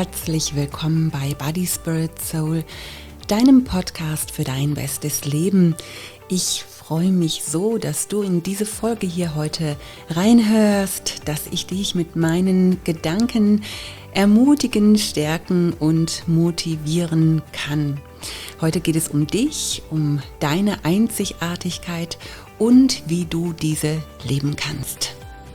herzlich willkommen bei Body, Spirit, Soul, deinem Podcast für dein bestes Leben. Ich freue mich so, dass du in diese Folge hier heute reinhörst, dass ich dich mit meinen Gedanken ermutigen, stärken und motivieren kann. Heute geht es um dich, um deine Einzigartigkeit und wie du diese leben kannst.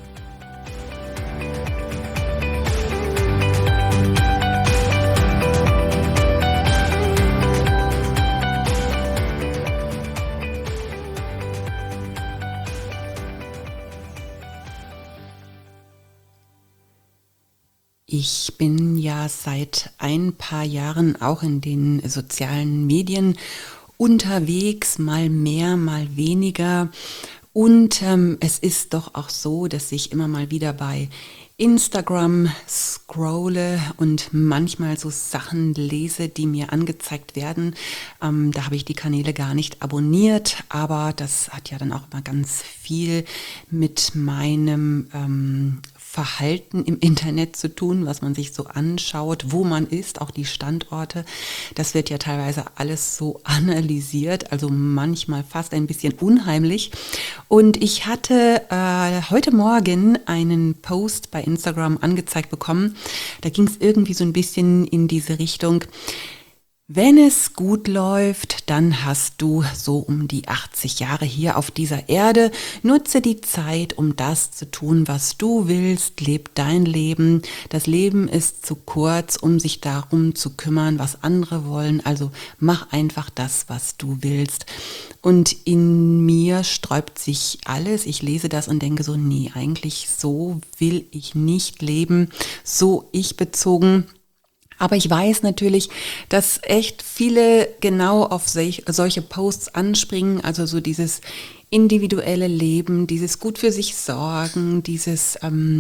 Ich bin ja seit ein paar Jahren auch in den sozialen Medien unterwegs, mal mehr, mal weniger. Und es ist doch auch so, dass ich immer mal wieder bei Instagram scrolle und manchmal so Sachen lese, die mir angezeigt werden. Da habe ich die Kanäle gar nicht abonniert, aber das hat ja dann auch immer ganz viel mit meinem Verhalten im Internet zu tun, was man sich so anschaut, wo man ist, auch die Standorte. Das wird ja teilweise alles so analysiert, also manchmal fast ein bisschen unheimlich. Und ich hatte heute Morgen einen Post bei Instagram angezeigt bekommen. Da ging es irgendwie so ein bisschen in diese Richtung: Wenn es gut läuft, dann hast du so um die 80 Jahre hier auf dieser Erde. Nutze die Zeit, um das zu tun, was du willst. Leb dein Leben. Das Leben ist zu kurz, um sich darum zu kümmern, was andere wollen. Also mach einfach das, was du willst. Und in mir sträubt sich alles. Ich lese das und denke so, nee, eigentlich so will ich nicht leben. So ich bezogen. Aber ich weiß natürlich, dass echt viele genau auf solche Posts anspringen, also so dieses individuelle Leben, dieses gut für sich sorgen, dieses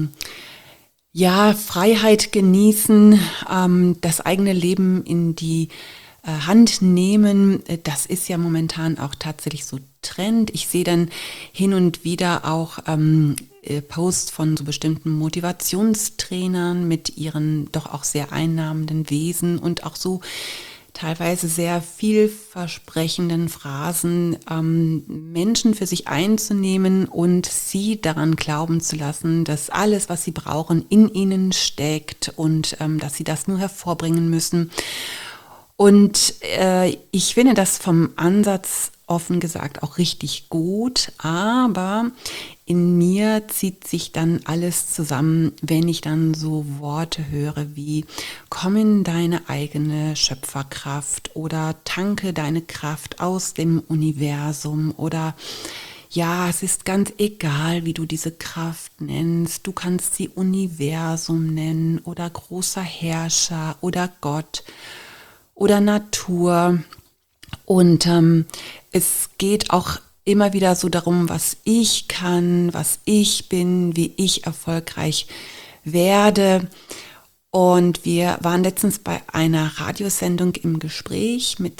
Freiheit genießen, das eigene Leben in die Hand nehmen. Das ist ja momentan auch tatsächlich so Trend. Ich sehe dann hin und wieder auch Posts von so bestimmten Motivationstrainern mit ihren doch auch sehr einnahmenden Wesen und auch so teilweise sehr vielversprechenden Phrasen, Menschen für sich einzunehmen und sie daran glauben zu lassen, dass alles, was sie brauchen, in ihnen steckt und dass sie das nur hervorbringen müssen. Und ich finde das vom Ansatz offen gesagt auch richtig gut, aber in mir zieht sich dann alles zusammen, wenn ich dann so Worte höre wie komm in deine eigene Schöpferkraft oder tanke deine Kraft aus dem Universum oder ja, es ist ganz egal, wie du diese Kraft nennst. Du kannst sie Universum nennen oder großer Herrscher oder Gott oder Natur. Und es geht auch immer wieder so darum, was ich kann, was ich bin, wie ich erfolgreich werde. Und wir waren letztens bei einer Radiosendung im Gespräch mit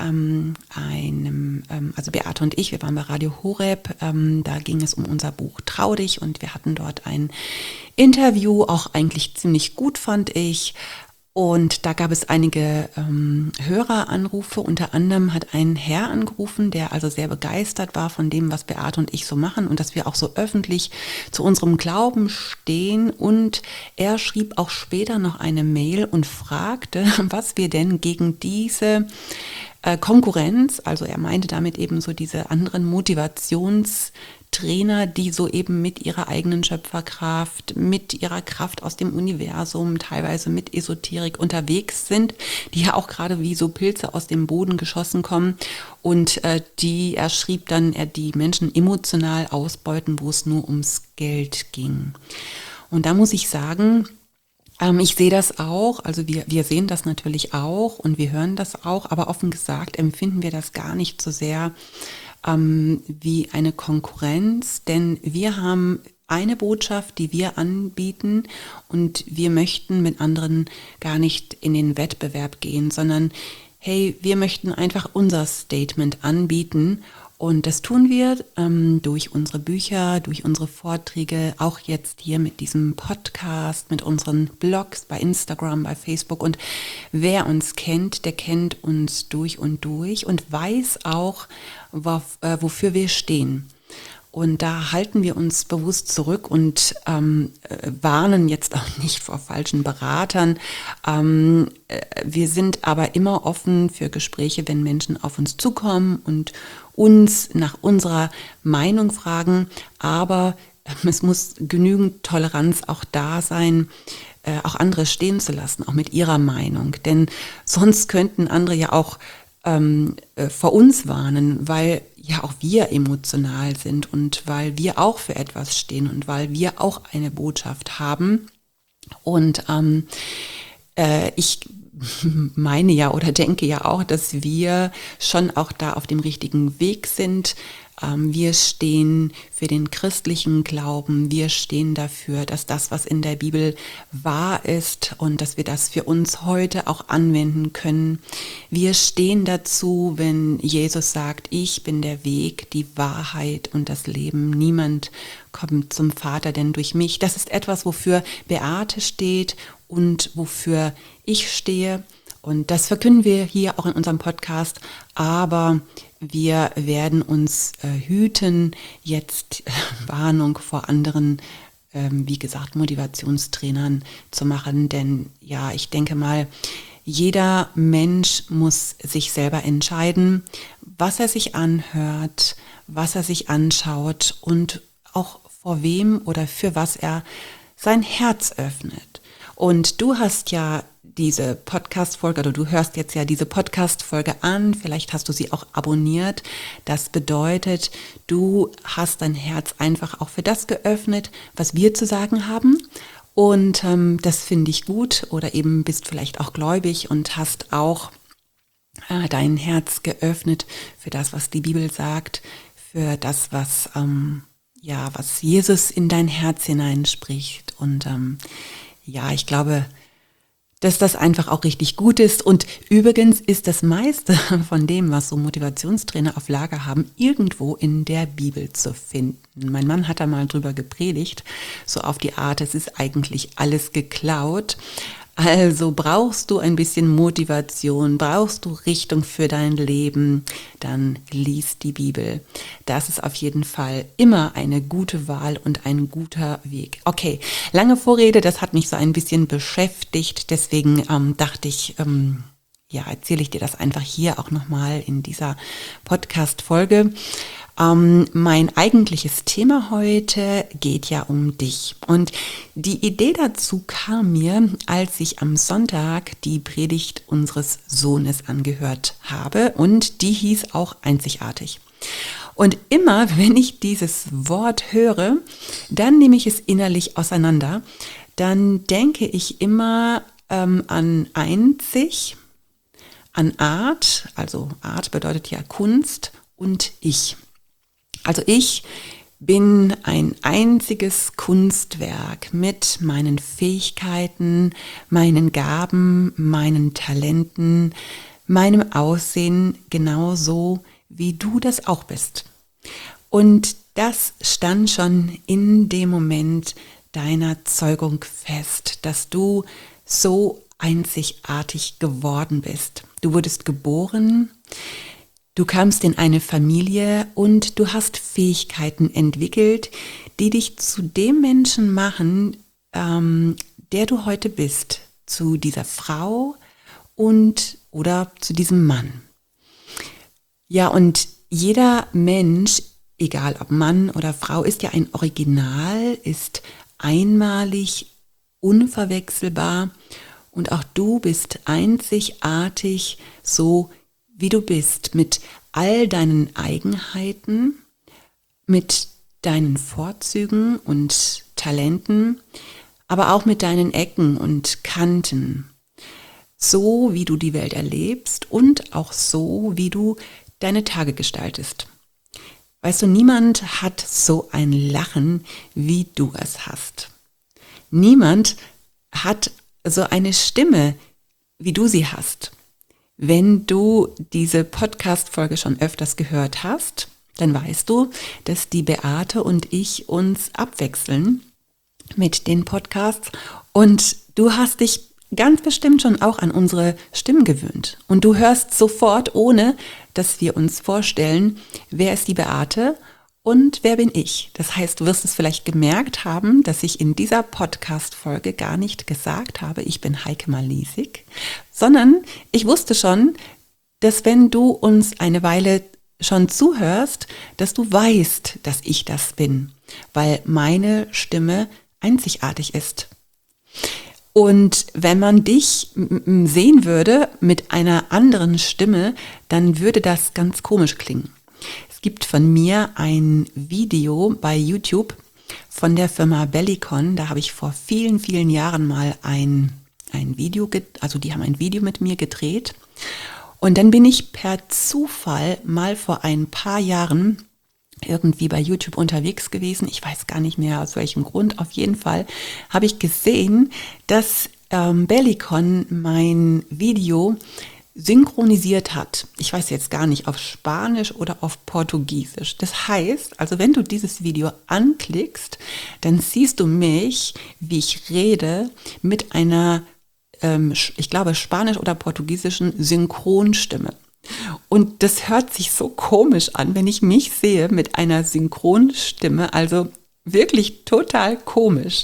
also Beate und ich, wir waren bei Radio Horeb, da ging es um unser Buch Trau dich und wir hatten dort ein Interview, auch eigentlich ziemlich gut fand ich. Und da gab es einige Höreranrufe, unter anderem hat ein Herr angerufen, der also sehr begeistert war von dem, was Beate und ich so machen und dass wir auch so öffentlich zu unserem Glauben stehen. Und er schrieb auch später noch eine Mail und fragte, was wir denn gegen diese Konkurrenz, also er meinte damit eben so diese anderen Motivationstrainer, die so eben mit ihrer eigenen Schöpferkraft, mit ihrer Kraft aus dem Universum, teilweise mit Esoterik unterwegs sind, die ja auch gerade wie so Pilze aus dem Boden geschossen kommen und er schrieb dann, die Menschen emotional ausbeuten, wo es nur ums Geld ging. Und da muss ich sagen, ich sehe das auch, also wir sehen das natürlich auch und wir hören das auch, aber offen gesagt empfinden wir das gar nicht so sehr wie eine Konkurrenz, denn wir haben eine Botschaft, die wir anbieten und wir möchten mit anderen gar nicht in den Wettbewerb gehen, sondern hey, wir möchten einfach unser Statement anbieten Und das tun wir durch unsere Bücher, durch unsere Vorträge, auch jetzt hier mit diesem Podcast, mit unseren Blogs bei Instagram, bei Facebook. Und wer uns kennt, der kennt uns durch und weiß auch, wofür wir stehen. Und da halten wir uns bewusst zurück und warnen jetzt auch nicht vor falschen Beratern. Wir sind aber immer offen für Gespräche, wenn Menschen auf uns zukommen und uns nach unserer Meinung fragen. Aber es muss genügend Toleranz auch da sein, auch andere stehen zu lassen, auch mit ihrer Meinung. Denn sonst könnten andere ja auch vor uns warnen, weil ja auch wir emotional sind und weil wir auch für etwas stehen und weil wir auch eine Botschaft haben. Und ich meine ja oder denke ja auch, dass wir schon auch da auf dem richtigen Weg sind. Wir stehen für den christlichen Glauben. Wir stehen dafür, dass das, was in der Bibel wahr ist und dass wir das für uns heute auch anwenden können. Wir stehen dazu, wenn Jesus sagt, ich bin der Weg, die Wahrheit und das Leben. Niemand kommt zum Vater, denn durch mich. Das ist etwas, wofür Beate steht und wofür ich stehe. Und das verkünden wir hier auch in unserem Podcast, aber wir werden uns hüten, jetzt Warnung vor anderen, wie gesagt, Motivationstrainern zu machen. Denn ja, ich denke mal, jeder Mensch muss sich selber entscheiden, was er sich anhört, was er sich anschaut und auch vor wem oder für was er sein Herz öffnet. Und du hast ja diese Podcast-Folge, oder du hörst jetzt ja diese Podcast-Folge an, vielleicht hast du sie auch abonniert. Das bedeutet, du hast dein Herz einfach auch für das geöffnet, was wir zu sagen haben. Und das finde ich gut. Oder eben bist vielleicht auch gläubig und hast auch dein Herz geöffnet für das, was die Bibel sagt, für das, was Jesus in dein Herz hineinspricht. Und ich glaube, dass das einfach auch richtig gut ist. Und übrigens ist das meiste von dem, was so Motivationstrainer auf Lager haben, irgendwo in der Bibel zu finden. Mein Mann hat da mal drüber gepredigt, so auf die Art, es ist eigentlich alles geklaut. Also brauchst du ein bisschen Motivation, brauchst du Richtung für dein Leben, dann lies die Bibel. Das ist auf jeden Fall immer eine gute Wahl und ein guter Weg. Okay, lange Vorrede, das hat mich so ein bisschen beschäftigt, deswegen dachte ich, erzähle ich dir das einfach hier auch nochmal in dieser Podcast-Folge. Mein eigentliches Thema heute geht ja um dich. Und die Idee dazu kam mir, als ich am Sonntag die Predigt unseres Sohnes angehört habe. Und die hieß auch einzigartig. Und immer, wenn ich dieses Wort höre, dann nehme ich es innerlich auseinander. Dann denke ich immer an einzig, an Art, also Art bedeutet ja Kunst, und ich. Also ich bin ein einziges Kunstwerk mit meinen Fähigkeiten, meinen Gaben, meinen Talenten, meinem Aussehen, genauso wie du das auch bist. Und das stand schon in dem Moment deiner Zeugung fest, dass du so einzigartig geworden bist. Du wurdest geboren, du kamst in eine Familie und du hast Fähigkeiten entwickelt, die dich zu dem Menschen machen, der du heute bist, zu dieser Frau oder zu diesem Mann. Ja, und jeder Mensch, egal ob Mann oder Frau, ist ja ein Original, ist einmalig, unverwechselbar und auch du bist einzigartig, so wie du bist, mit all deinen Eigenheiten, mit deinen Vorzügen und Talenten, aber auch mit deinen Ecken und Kanten, so wie du die Welt erlebst und auch so, wie du deine Tage gestaltest. Weißt du, niemand hat so ein Lachen, wie du es hast. Niemand hat so eine Stimme, wie du sie hast. Wenn du diese Podcast-Folge schon öfters gehört hast, dann weißt du, dass die Beate und ich uns abwechseln mit den Podcasts. Und du hast dich ganz bestimmt schon auch an unsere Stimmen gewöhnt. Und du hörst sofort, ohne dass wir uns vorstellen, wer ist die Beate und wer bin ich. Das heißt, du wirst es vielleicht gemerkt haben, dass ich in dieser Podcast-Folge gar nicht gesagt habe, ich bin Heike Malisig, sondern ich wusste schon, dass wenn du uns eine Weile schon zuhörst, dass du weißt, dass ich das bin, weil meine Stimme einzigartig ist. Und wenn man dich sehen würde mit einer anderen Stimme, dann würde das ganz komisch klingen. Es gibt von mir ein Video bei YouTube von der Firma Bellicon. Da habe ich vor vielen, vielen Jahren mal ein Video, die haben ein Video mit mir gedreht. Und dann bin ich per Zufall mal vor ein paar Jahren irgendwie bei YouTube unterwegs gewesen. Ich weiß gar nicht mehr aus welchem Grund. Auf jeden Fall habe ich gesehen, dass Bellicon mein Video synchronisiert hat. Ich weiß jetzt gar nicht, auf Spanisch oder auf Portugiesisch. Das heißt, also wenn du dieses Video anklickst, dann siehst du mich, wie ich rede, mit einer, ich glaube, spanisch- oder portugiesischen Synchronstimme. Und das hört sich so komisch an, wenn ich mich sehe mit einer Synchronstimme, also wirklich total komisch.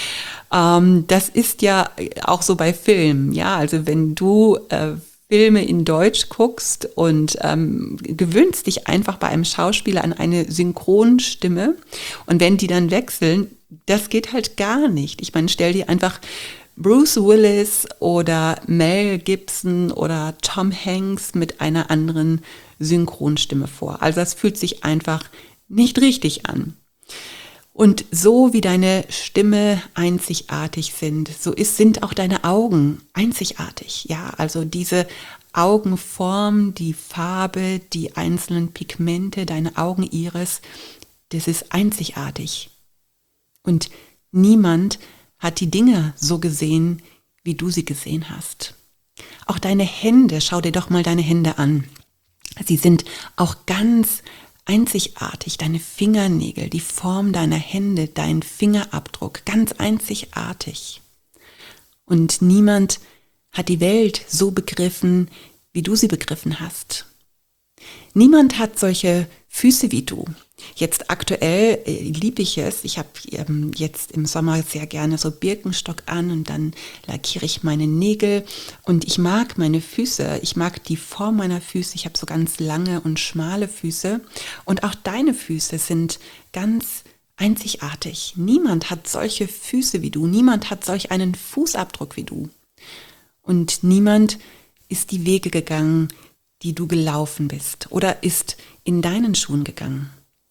Das ist ja auch so bei Filmen, ja, also wenn du Filme in Deutsch guckst und gewöhnst dich einfach bei einem Schauspieler an eine Synchronstimme und wenn die dann wechseln, das geht halt gar nicht. Ich meine, stell dir einfach Bruce Willis oder Mel Gibson oder Tom Hanks mit einer anderen Synchronstimme vor. Also das fühlt sich einfach nicht richtig an. Und so wie deine Stimme einzigartig sind auch deine Augen einzigartig. Ja, also diese Augenform, die Farbe, die einzelnen Pigmente, deine Augeniris, das ist einzigartig. Und niemand hat die Dinge so gesehen, wie du sie gesehen hast. Auch deine Hände, schau dir doch mal deine Hände an. Sie sind auch ganz einzigartig. Deine Fingernägel, die Form deiner Hände, dein Fingerabdruck, ganz einzigartig. Und niemand hat die Welt so begriffen, wie du sie begriffen hast. Niemand hat solche Füße wie du. Jetzt aktuell liebe ich es. Ich habe jetzt im Sommer sehr gerne so Birkenstock an und dann lackiere ich meine Nägel und ich mag meine Füße. Ich mag die Form meiner Füße. Ich habe so ganz lange und schmale Füße und auch deine Füße sind ganz einzigartig. Niemand hat solche Füße wie du. Niemand hat solch einen Fußabdruck wie du. Und niemand ist die Wege gegangen, die du gelaufen bist oder ist in deinen Schuhen gegangen.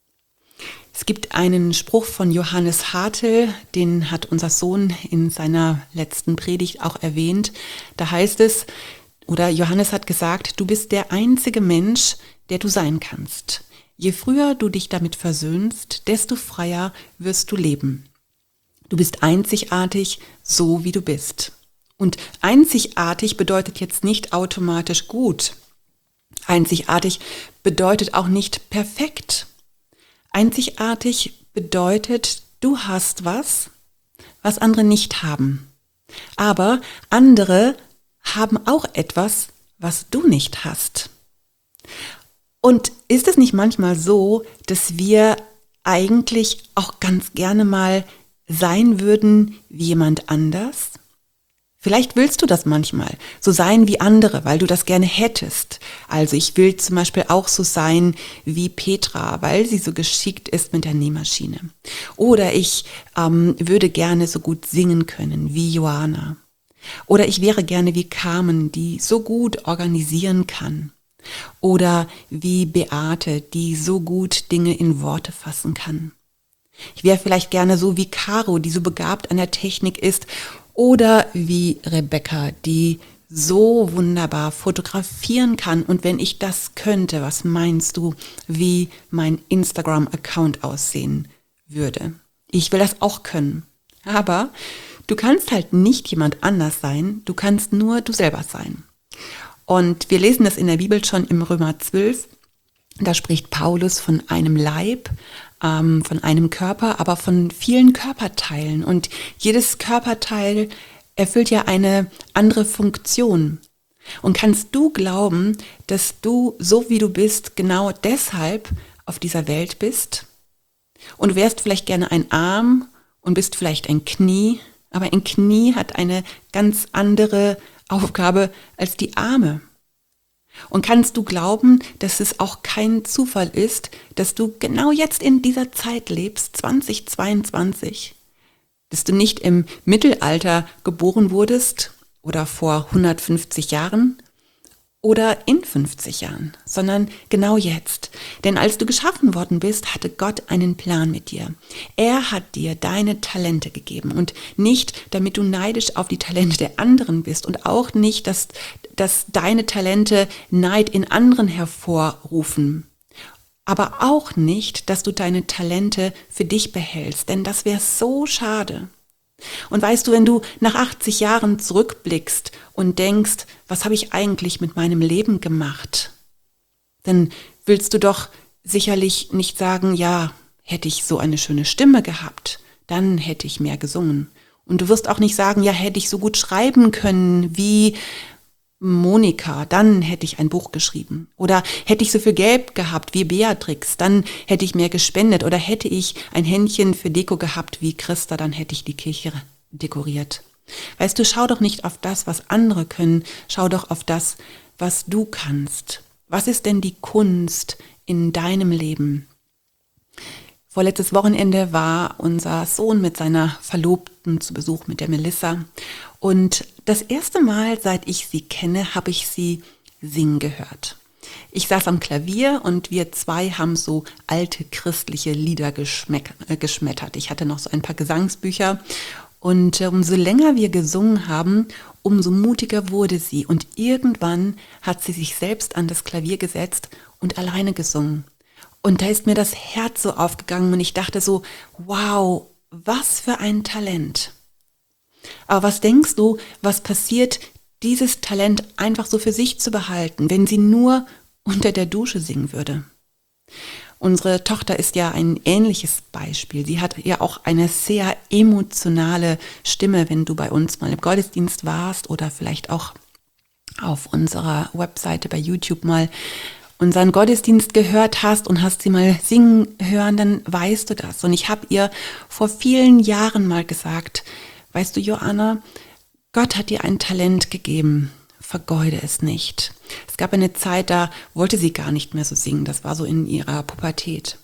Es gibt einen Spruch von Johannes Hartl, den hat unser Sohn in seiner letzten Predigt auch erwähnt. Da heißt es, oder Johannes hat gesagt, du bist der einzige Mensch, der du sein kannst. Je früher du dich damit versöhnst, desto freier wirst du leben. Du bist einzigartig, so wie du bist. Und einzigartig bedeutet jetzt nicht automatisch gut. Einzigartig bedeutet auch nicht perfekt. Einzigartig bedeutet, du hast was andere nicht haben. Aber andere haben auch etwas, was du nicht hast. Und ist es nicht manchmal so, dass wir eigentlich auch ganz gerne mal sein würden wie jemand anders? Vielleicht willst du das manchmal, so sein wie andere, weil du das gerne hättest. Also ich will zum Beispiel auch so sein wie Petra, weil sie so geschickt ist mit der Nähmaschine. Oder ich würde gerne so gut singen können wie Johanna. Oder ich wäre gerne wie Carmen, die so gut organisieren kann. Oder wie Beate, die so gut Dinge in Worte fassen kann. Ich wäre vielleicht gerne so wie Caro, die so begabt an der Technik ist. Oder wie Rebecca, die so wunderbar fotografieren kann. Und wenn ich das könnte, was meinst du, wie mein Instagram-Account aussehen würde? Ich will das auch können. Aber du kannst halt nicht jemand anders sein, du kannst nur du selber sein. Und wir lesen das in der Bibel schon im Römer 12. Da spricht Paulus von einem Leib, von einem Körper, aber von vielen Körperteilen. Und jedes Körperteil erfüllt ja eine andere Funktion. Und kannst du glauben, dass du, so wie du bist, genau deshalb auf dieser Welt bist? Und du wärst vielleicht gerne ein Arm und bist vielleicht ein Knie, aber ein Knie hat eine ganz andere Aufgabe als die Arme. Und kannst du glauben, dass es auch kein Zufall ist, dass du genau jetzt in dieser Zeit lebst, 2022, dass du nicht im Mittelalter geboren wurdest oder vor 150 Jahren oder in 50 Jahren, sondern genau jetzt. Denn als du geschaffen worden bist, hatte Gott einen Plan mit dir. Er hat dir deine Talente gegeben und nicht, damit du neidisch auf die Talente der anderen bist und auch nicht, dass deine Talente Neid in anderen hervorrufen. Aber auch nicht, dass du deine Talente für dich behältst, denn das wäre so schade. Und weißt du, wenn du nach 80 Jahren zurückblickst und denkst, was habe ich eigentlich mit meinem Leben gemacht, dann willst du doch sicherlich nicht sagen, ja, hätte ich so eine schöne Stimme gehabt, dann hätte ich mehr gesungen. Und du wirst auch nicht sagen, ja, hätte ich so gut schreiben können wie Monika, dann hätte ich ein Buch geschrieben. Oder hätte ich so viel Geld gehabt wie Beatrix, dann hätte ich mehr gespendet. Oder hätte ich ein Händchen für Deko gehabt wie Christa, dann hätte ich die Kirche dekoriert. Weißt du, schau doch nicht auf das, was andere können, schau doch auf das, was du kannst. Was ist denn die Kunst in deinem Leben? Vorletztes Wochenende war unser Sohn mit seiner Verlobten zu Besuch, mit der Melissa. Und das erste Mal, seit ich sie kenne, habe ich sie singen gehört. Ich saß am Klavier und wir zwei haben so alte christliche Lieder geschmettert. Ich hatte noch so ein paar Gesangsbücher. Und umso länger wir gesungen haben, umso mutiger wurde sie. Und irgendwann hat sie sich selbst an das Klavier gesetzt und alleine gesungen. Und da ist mir das Herz so aufgegangen und ich dachte so, wow, was für ein Talent. Aber was denkst du, was passiert, dieses Talent einfach so für sich zu behalten, wenn sie nur unter der Dusche singen würde? Unsere Tochter ist ja ein ähnliches Beispiel. Sie hat ja auch eine sehr emotionale Stimme, wenn du bei uns mal im Gottesdienst warst oder vielleicht auch auf unserer Webseite bei YouTube mal unseren Gottesdienst gehört hast und hast sie mal singen hören, dann weißt du das. Und ich habe ihr vor vielen Jahren mal gesagt, weißt du, Joanna, Gott hat dir ein Talent gegeben, vergeude es nicht. Es gab eine Zeit, da wollte sie gar nicht mehr so singen, das war so in ihrer Pubertät.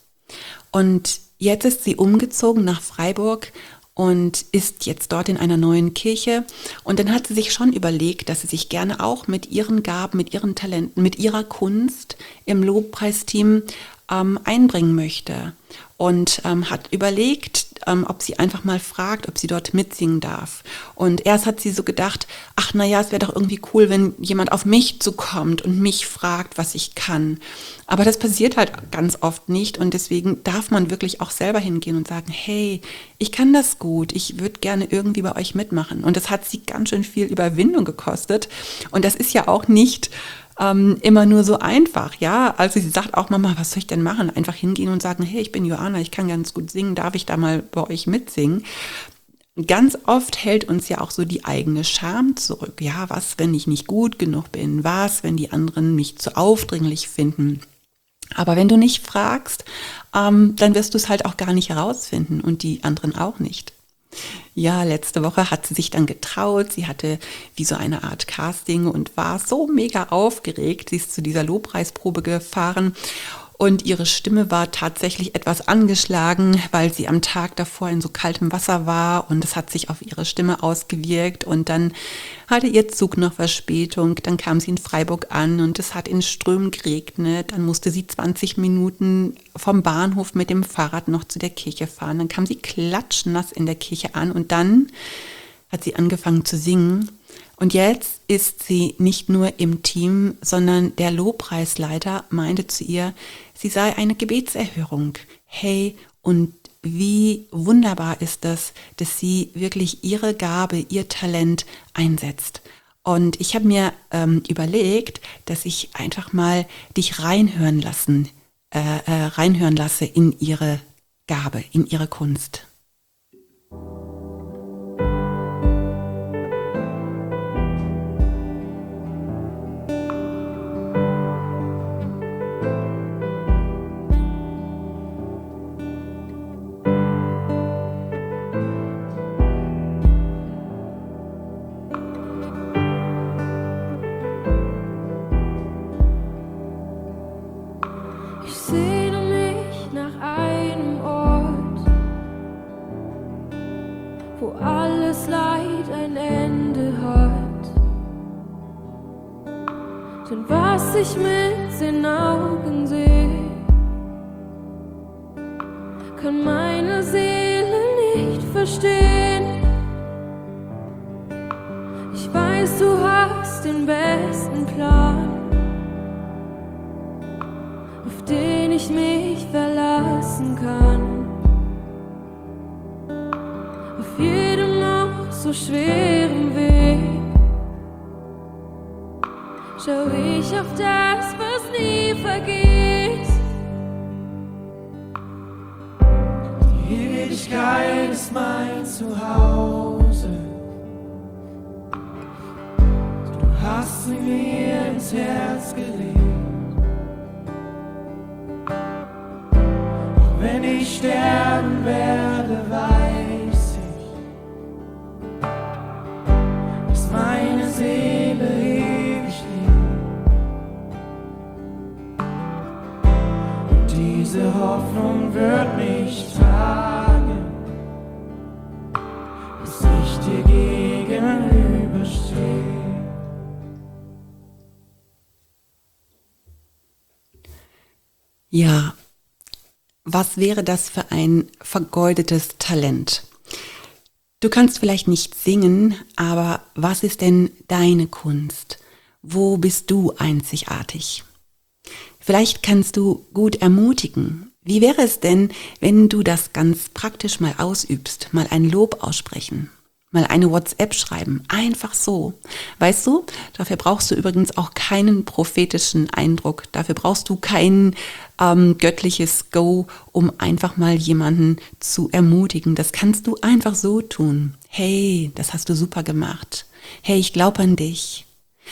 Und jetzt ist sie umgezogen nach Freiburg und ist jetzt dort in einer neuen Kirche. Und dann hat sie sich schon überlegt, dass sie sich gerne auch mit ihren Gaben, mit ihren Talenten, mit ihrer Kunst im Lobpreisteam einbringen möchte. Und hat überlegt, ob sie einfach mal fragt, ob sie dort mitsingen darf. Und erst hat sie so gedacht, ach naja, es wäre doch irgendwie cool, wenn jemand auf mich zukommt und mich fragt, was ich kann. Aber das passiert halt ganz oft nicht und deswegen darf man wirklich auch selber hingehen und sagen, hey, ich kann das gut, ich würde gerne irgendwie bei euch mitmachen. Und das hat sie ganz schön viel Überwindung gekostet. Und das ist ja auch nicht immer nur so einfach, ja. Also sie sagt auch, Mama, was soll ich denn machen? Einfach hingehen und sagen, hey, ich bin Joanna, ich kann ganz gut singen, darf ich da mal bei euch mitsingen? Ganz oft hält uns ja auch so die eigene Scham zurück. Ja, was, wenn ich nicht gut genug bin? Was, wenn die anderen mich zu aufdringlich finden? Aber wenn du nicht fragst, dann wirst du es halt auch gar nicht herausfinden und die anderen auch nicht. Ja, letzte Woche hat sie sich dann getraut. Sie hatte wie so eine Art Casting und war so mega aufgeregt. Sie ist zu dieser Lobpreisprobe gefahren und ihre Stimme war tatsächlich etwas angeschlagen, weil sie am Tag davor in so kaltem Wasser war und es hat sich auf ihre Stimme ausgewirkt und dann hatte ihr Zug noch Verspätung. Dann kam sie in Freiburg an und es hat in Strömen geregnet. Dann musste sie 20 Minuten vom Bahnhof mit dem Fahrrad noch zu der Kirche fahren. Dann kam sie klatschnass in der Kirche an und dann hat sie angefangen zu singen. Und jetzt ist sie nicht nur im Team, sondern der Lobpreisleiter meinte zu ihr, sie sei eine Gebetserhörung. Hey, und wie wunderbar ist das, dass sie wirklich ihre Gabe, ihr Talent einsetzt. Und ich habe mir überlegt, dass ich einfach mal dich reinhören lassen reinhören lasse in ihre Gabe, in ihre Kunst. Ich sehne mich nach einem Ort, wo alles Leid ein Ende hat. Denn was ich mit den Augen sehe, kann meine Seele nicht verstehen. Ich weiß, du hast den besten Plan, auf den ich mich verlassen kann. Auf jedem noch so schweren Weg schau ich auf das, was nie vergeht. Die Ewigkeit ist mein Zuhause. Du hast sie mir ins Herz gelegt. Wenn ich sterben werde, weiß ich, dass meine Seele ewig lebt. Und diese Hoffnung wird mich tragen, bis ich dir gegenüberstehe. Ja, was wäre das für ein vergeudetes Talent? Du kannst vielleicht nicht singen, aber was ist denn deine Kunst? Wo bist du einzigartig? Vielleicht kannst du gut ermutigen. Wie wäre es denn, wenn du das ganz praktisch mal ausübst, mal ein Lob aussprechen? Mal eine WhatsApp schreiben, einfach so. Weißt du, dafür brauchst du übrigens auch keinen prophetischen Eindruck. Dafür brauchst du kein göttliches Go, um einfach mal jemanden zu ermutigen. Das kannst du einfach so tun. Hey, das hast du super gemacht. Hey, ich glaube an dich.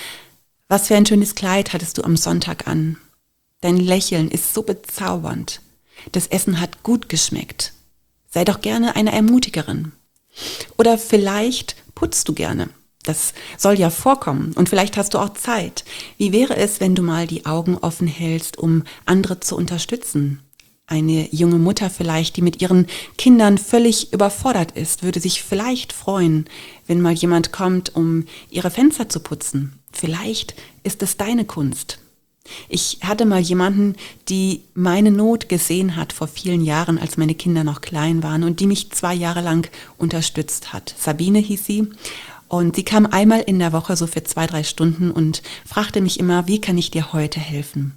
Was für ein schönes Kleid hattest du am Sonntag an. Dein Lächeln ist so bezaubernd. Das Essen hat gut geschmeckt. Sei doch gerne eine Ermutigerin. Oder vielleicht putzt du gerne. Das soll ja vorkommen und vielleicht hast du auch Zeit. Wie wäre es, wenn du mal die Augen offen hältst, um andere zu unterstützen? Eine junge Mutter vielleicht, die mit ihren Kindern völlig überfordert ist, würde sich vielleicht freuen, wenn mal jemand kommt, um ihre Fenster zu putzen. Vielleicht ist es deine Kunst. Ich hatte mal jemanden, die meine Not gesehen hat vor vielen Jahren, als meine Kinder noch klein waren und die mich 2 Jahre lang unterstützt hat. Sabine hieß sie und sie kam einmal in der Woche so für 2-3 Stunden und fragte mich immer, wie kann ich dir heute helfen?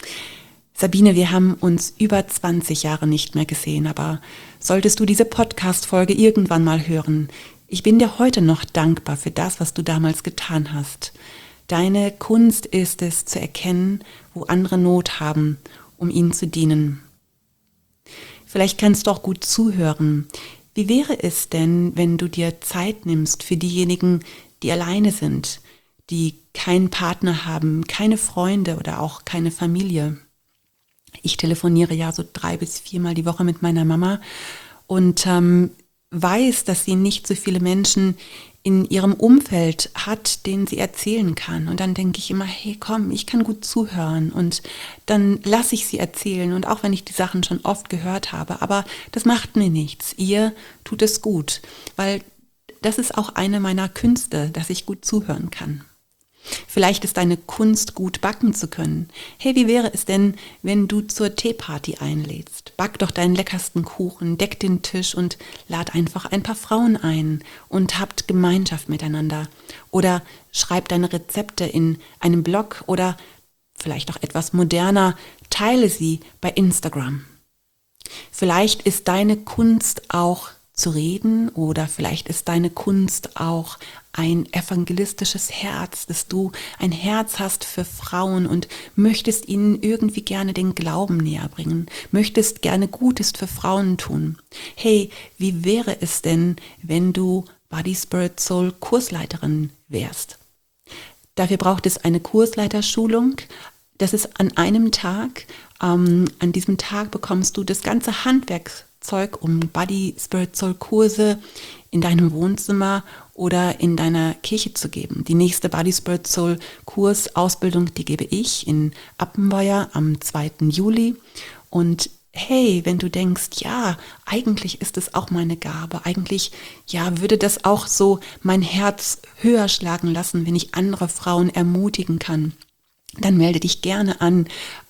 Sabine, wir haben uns über 20 Jahre nicht mehr gesehen, aber solltest du diese Podcast-Folge irgendwann mal hören, ich bin dir heute noch dankbar für das, was du damals getan hast. Deine Kunst ist es, zu erkennen, wo andere Not haben, um ihnen zu dienen. Vielleicht kannst du auch gut zuhören. Wie wäre es denn, wenn du dir Zeit nimmst für diejenigen, die alleine sind, die keinen Partner haben, keine Freunde oder auch keine Familie? Ich telefoniere ja so 3 bis 4 Mal die Woche mit meiner Mama und weiß, dass sie nicht so viele Menschen in ihrem Umfeld hat, denen sie erzählen kann. Und dann denke ich immer, hey komm, ich kann gut zuhören und dann lasse ich sie erzählen. Und auch wenn ich die Sachen schon oft gehört habe, aber das macht mir nichts. Ihr tut es gut, weil das ist auch eine meiner Künste, dass ich gut zuhören kann. Vielleicht ist deine Kunst, gut backen zu können. Hey, wie wäre es denn, wenn du zur Teeparty einlädst? Back doch deinen leckersten Kuchen, deck den Tisch und lad einfach ein paar Frauen ein und habt Gemeinschaft miteinander. Oder schreib deine Rezepte in einem Blog oder vielleicht auch etwas moderner, teile sie bei Instagram. Vielleicht ist deine Kunst auch zu reden, oder vielleicht ist deine Kunst auch ein evangelistisches Herz, dass du ein Herz hast für Frauen und möchtest ihnen irgendwie gerne den Glauben näher bringen, möchtest gerne Gutes für Frauen tun. Hey, wie wäre es denn, wenn du Body, Spirit, Soul Kursleiterin wärst? Dafür braucht es eine Kursleiterschulung. Das ist an einem Tag. An diesem Tag bekommst du das ganze Handwerkszeug, um Body, Spirit, Soul Kurse in deinem Wohnzimmer oder in deiner Kirche zu geben. Die nächste Body, Spirit, Soul Kursausbildung, die gebe ich in Appenweier am 2. Juli. Und hey, wenn du denkst, ja, eigentlich ist es auch meine Gabe, eigentlich, ja, würde das auch so mein Herz höher schlagen lassen, wenn ich andere Frauen ermutigen kann, dann melde dich gerne an.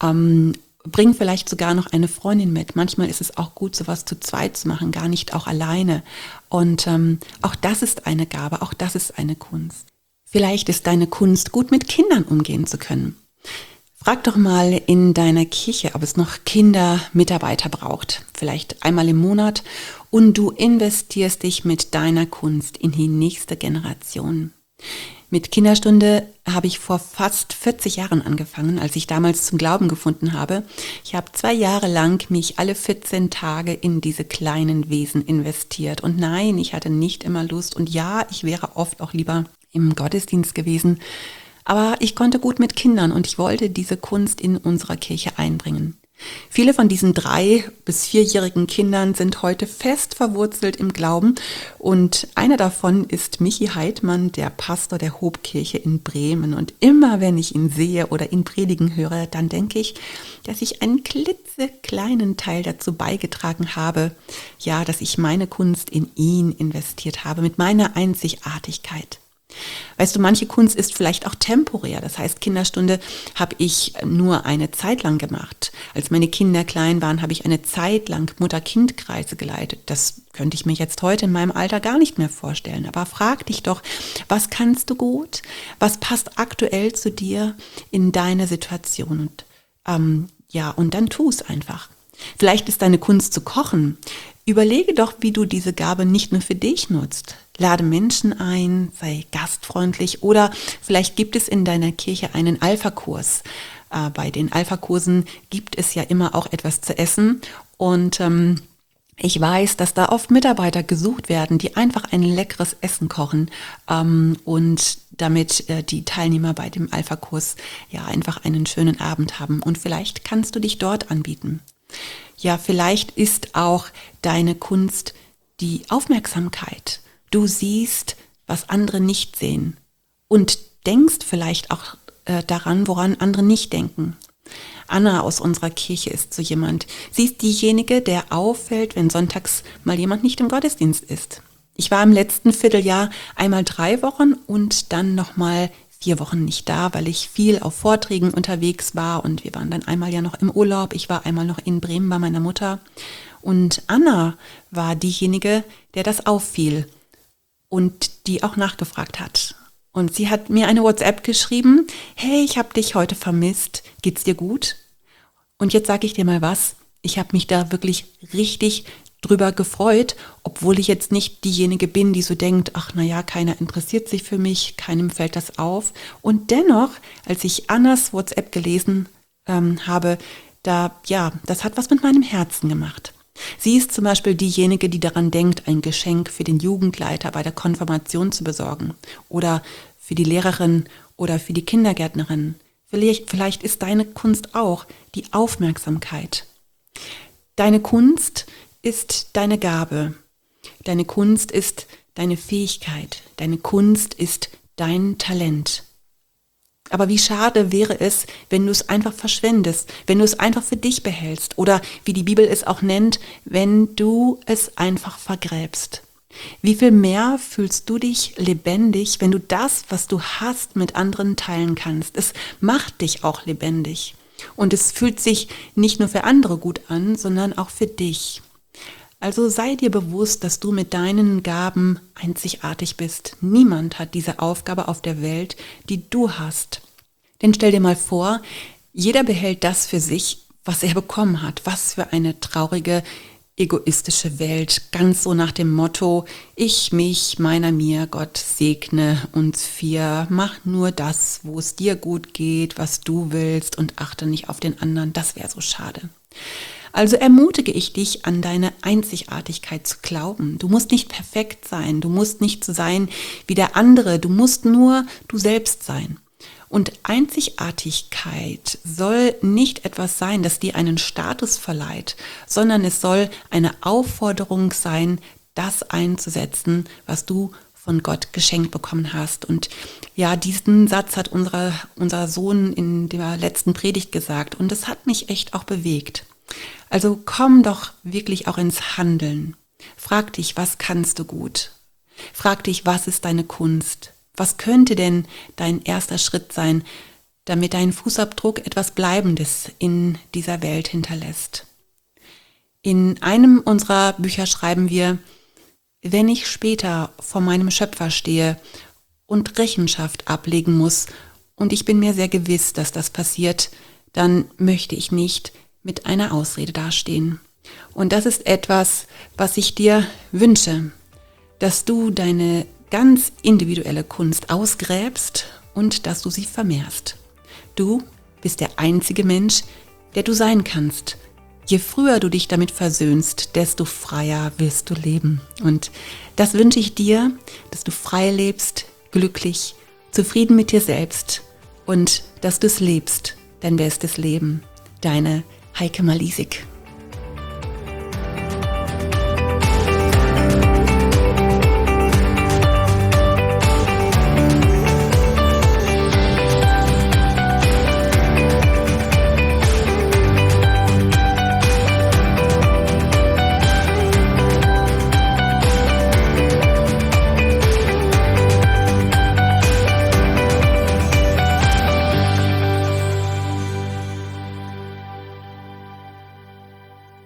Bring vielleicht sogar noch eine Freundin mit. Manchmal ist es auch gut, sowas zu zweit zu machen, gar nicht auch alleine. Und auch das ist eine Gabe, auch das ist eine Kunst. Vielleicht ist deine Kunst, gut mit Kindern umgehen zu können. Frag doch mal in deiner Kirche, ob es noch Kindermitarbeiter braucht, vielleicht einmal im Monat, und du investierst dich mit deiner Kunst in die nächste Generation. Mit Kinderstunde habe ich vor fast 40 Jahren angefangen, als ich damals zum Glauben gefunden habe. Ich habe 2 Jahre lang mich alle 14 Tage in diese kleinen Wesen investiert. Und nein, ich hatte nicht immer Lust. Und ja, ich wäre oft auch lieber im Gottesdienst gewesen. Aber ich konnte gut mit Kindern und ich wollte diese Kunst in unserer Kirche einbringen. Viele von diesen 3- bis 4-jährigen Kindern sind heute fest verwurzelt im Glauben, und einer davon ist Michi Heidmann, der Pastor der Hobkirche in Bremen. Und immer wenn ich ihn sehe oder ihn predigen höre, dann denke ich, dass ich einen klitzekleinen Teil dazu beigetragen habe, ja, dass ich meine Kunst in ihn investiert habe, mit meiner Einzigartigkeit. Weißt du, manche Kunst ist vielleicht auch temporär. Das heißt, Kinderstunde habe ich nur eine Zeit lang gemacht. Als meine Kinder klein waren, habe ich eine Zeit lang Mutter-Kind-Kreise geleitet. Das könnte ich mir jetzt heute in meinem Alter gar nicht mehr vorstellen. Aber frag dich doch, was kannst du gut? Was passt aktuell zu dir in deine Situation? Und dann tu es einfach. Vielleicht ist deine Kunst zu kochen. Überlege doch, wie du diese Gabe nicht nur für dich nutzt. Lade Menschen ein, sei gastfreundlich, oder vielleicht gibt es in deiner Kirche einen Alpha-Kurs. Bei den Alpha-Kursen gibt es ja immer auch etwas zu essen, und ich weiß, dass da oft Mitarbeiter gesucht werden, die einfach ein leckeres Essen kochen, und damit die Teilnehmer bei dem Alpha-Kurs ja einfach einen schönen Abend haben, und vielleicht kannst du dich dort anbieten. Ja, vielleicht ist auch deine Kunst die Aufmerksamkeit. Du siehst, was andere nicht sehen, und denkst vielleicht auch daran, woran andere nicht denken. Anna aus unserer Kirche ist so jemand. Sie ist diejenige, der auffällt, wenn sonntags mal jemand nicht im Gottesdienst ist. Ich war im letzten Vierteljahr einmal 3 Wochen und dann nochmal 4 Wochen nicht da, weil ich viel auf Vorträgen unterwegs war, und wir waren dann einmal ja noch im Urlaub. Ich war einmal noch in Bremen bei meiner Mutter, und Anna war diejenige, der das auffiel und die auch nachgefragt hat. Und sie hat mir eine WhatsApp geschrieben: Hey, ich habe dich heute vermisst, geht's dir gut? Und jetzt sage ich dir mal was, ich habe mich da wirklich richtig drüber gefreut, obwohl ich jetzt nicht diejenige bin, die so denkt, ach naja, keiner interessiert sich für mich, keinem fällt das auf. Und dennoch, als ich Annas WhatsApp gelesen habe, das hat was mit meinem Herzen gemacht. Sie ist zum Beispiel diejenige, die daran denkt, ein Geschenk für den Jugendleiter bei der Konfirmation zu besorgen, oder für die Lehrerin oder für die Kindergärtnerin. Vielleicht ist deine Kunst auch die Aufmerksamkeit. Deine Kunst ist deine Gabe. Deine Kunst ist deine Fähigkeit. Deine Kunst ist dein Talent. Aber wie schade wäre es, wenn du es einfach verschwendest, wenn du es einfach für dich behältst, oder wie die Bibel es auch nennt, wenn du es einfach vergräbst. Wie viel mehr fühlst du dich lebendig, wenn du das, was du hast, mit anderen teilen kannst? Es macht dich auch lebendig. Und es fühlt sich nicht nur für andere gut an, sondern auch für dich. Also sei dir bewusst, dass du mit deinen Gaben einzigartig bist. Niemand hat diese Aufgabe auf der Welt, die du hast. Denn stell dir mal vor, jeder behält das für sich, was er bekommen hat. Was für eine traurige egoistische Welt, ganz so nach dem Motto, ich, mich, meiner, mir, Gott segne uns vier, mach nur das, wo es dir gut geht, was du willst und achte nicht auf den anderen, das wäre so schade. Also ermutige ich dich, an deine Einzigartigkeit zu glauben. Du musst nicht perfekt sein, du musst nicht so sein wie der andere, du musst nur du selbst sein. Und Einzigartigkeit soll nicht etwas sein, das dir einen Status verleiht, sondern es soll eine Aufforderung sein, das einzusetzen, was du von Gott geschenkt bekommen hast. Und ja, diesen Satz hat unser Sohn in der letzten Predigt gesagt und das hat mich echt auch bewegt. Also komm doch wirklich auch ins Handeln. Frag dich, was kannst du gut? Frag dich, was ist deine Kunst? Was könnte denn dein erster Schritt sein, damit dein Fußabdruck etwas Bleibendes in dieser Welt hinterlässt? In einem unserer Bücher schreiben wir, wenn ich später vor meinem Schöpfer stehe und Rechenschaft ablegen muss, und ich bin mir sehr gewiss, dass das passiert, dann möchte ich nicht mit einer Ausrede dastehen. Und das ist etwas, was ich dir wünsche, dass du deine ganz individuelle Kunst ausgräbst und dass du sie vermehrst. Du bist der einzige Mensch, der du sein kannst. Je früher du dich damit versöhnst, desto freier wirst du leben. Und das wünsche ich dir, dass du frei lebst, glücklich, zufrieden mit dir selbst und dass du es lebst, dein bestes Leben. Deine Heike Malisik.